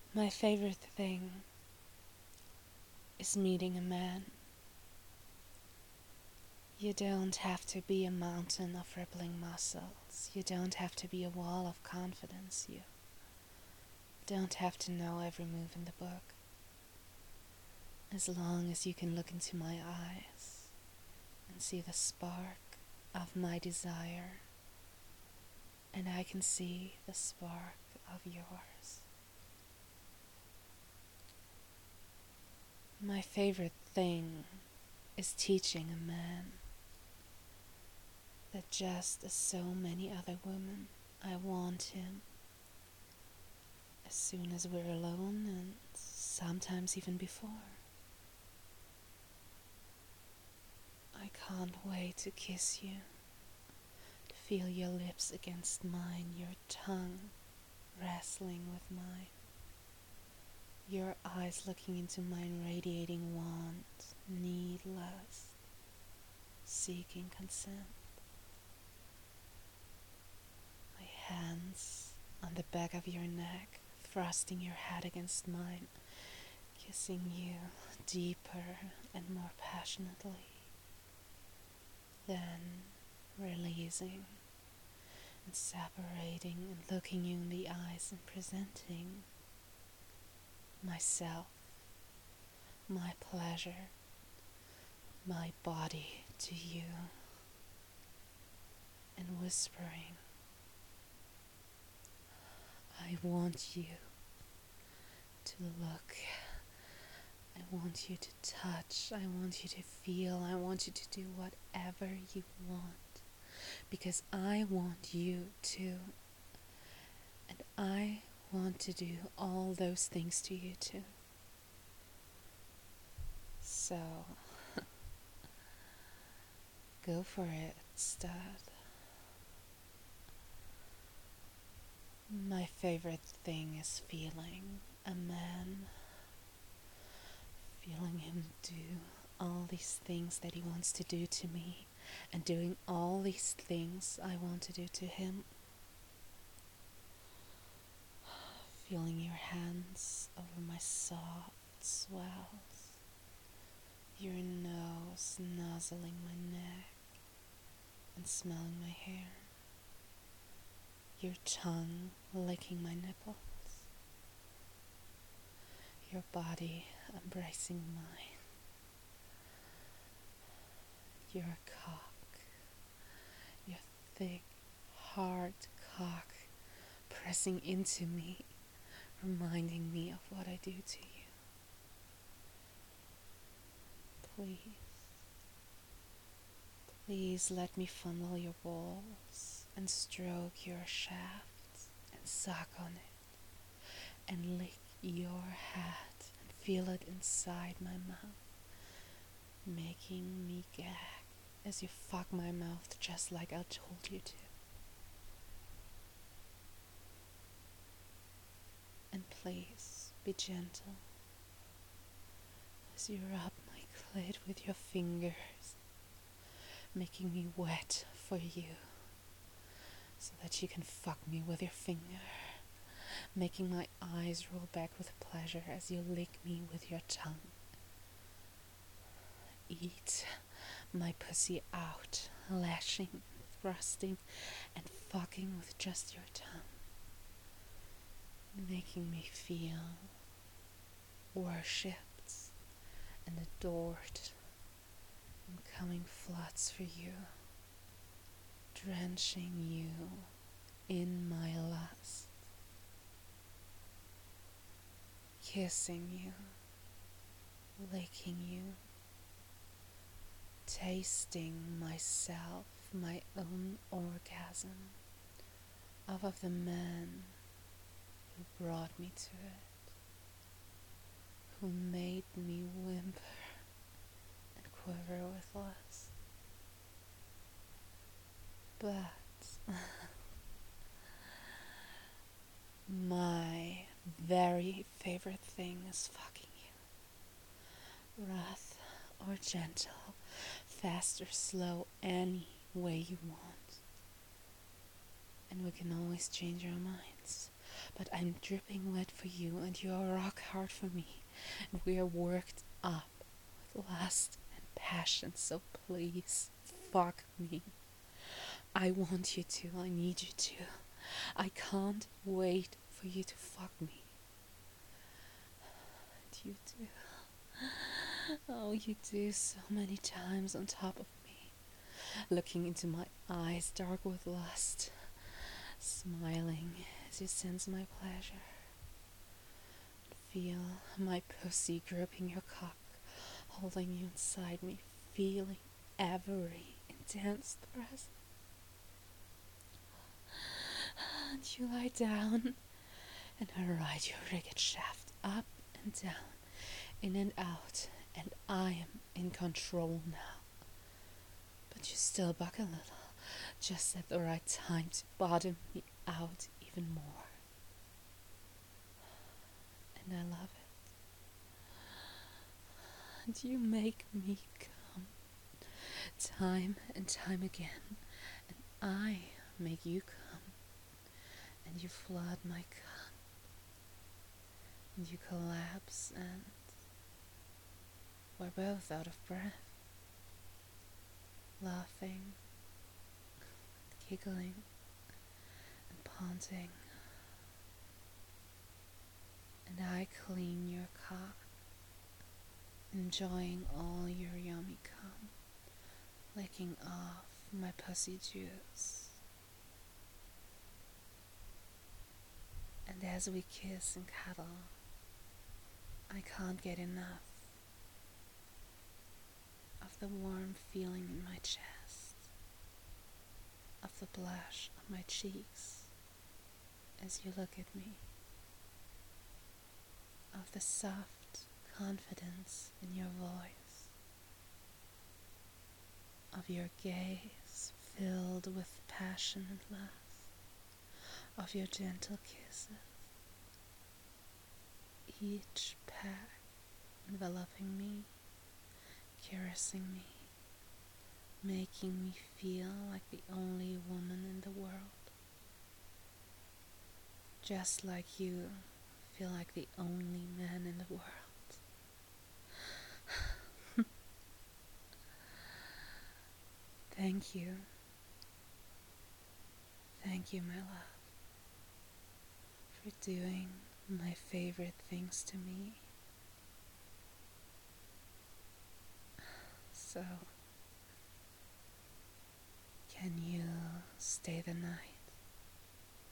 My favorite thing is meeting a man. You don't have to be a mountain of rippling muscles. You don't have to be a wall of confidence. You don't have to know every move in the book. As long as you can look into my eyes and see the spark of my desire, and I can see the spark of yours. My favorite thing is teaching a man that just as so many other women, I want him as soon as we're alone and sometimes even before. I can't wait to kiss you, to feel your lips against mine, your tongue wrestling with mine, your eyes looking into mine, radiating want, need, lust, seeking consent. My hands on the back of your neck, thrusting your head against mine, kissing you deeper and more passionately, then releasing and separating and looking you in the eyes and presenting myself, my pleasure, my body to you, and whispering, I want you to look, I want you to touch, I want you to feel, I want you to do whatever you want, because I want you to, and I want to do all those things to you too. So, go for it, stud. My favorite thing is feeling a man, feeling him do all these things that he wants to do to me, and doing all these things I want to do to him. Feeling your hands over my soft swells, your nose nuzzling my neck and smelling my hair, your tongue licking my nipples, your body embracing mine, your cock, your thick, hard cock pressing into me, reminding me of what I do to you. Please, please let me fondle your balls and stroke your shaft and suck on it and lick your head and feel it inside my mouth, making me gag as you fuck my mouth just like I told you to. And please be gentle as you rub my clit with your fingers, making me wet for you so that you can fuck me with your finger, making my eyes roll back with pleasure as you lick me with your tongue. Eat my pussy out, lashing, thrusting, and fucking with just your tongue, making me feel worshipped and adored, and coming floods for you, drenching you in my lust, kissing you, licking you, tasting myself, my own orgasm, off of the man who brought me to it, who made me whimper and quiver with lust. But my very favorite thing is fucking you. Rough or gentle, fast or slow, any way you want. And we can always change our minds. But I'm dripping wet for you, and you're rock hard for me, and we are worked up with lust and passion, so please fuck me. I want you to, I need you to. I can't wait for you to fuck me. And you do. Oh, you do so many times on top of me, looking into my eyes dark with lust, smiling as you sense my pleasure. Feel my pussy gripping your cock, holding you inside me, feeling every intense thrust. And you lie down, and I ride your rigged shaft up and down, in and out, and I am in control now. But you still buck a little, just at the right time to bottom me out even more. And I love it. And you make me come, time and time again, and I make you come, and you flood my cup, and you collapse, and we're both out of breath, laughing, giggling, and panting, and I clean your cock, enjoying all your yummy cum, licking off my pussy juice. And as we kiss and cuddle, I can't get enough of the warm feeling in my chest, of the blush on my cheeks as you look at me, of the soft confidence in your voice, of your gaze filled with passion and lust, of your gentle kisses, each peck enveloping me, caressing me, making me feel like the only woman in the world, just like you feel like the only man in the world. Thank you. Thank you, my love, for doing my favorite things to me. So, can you stay the night?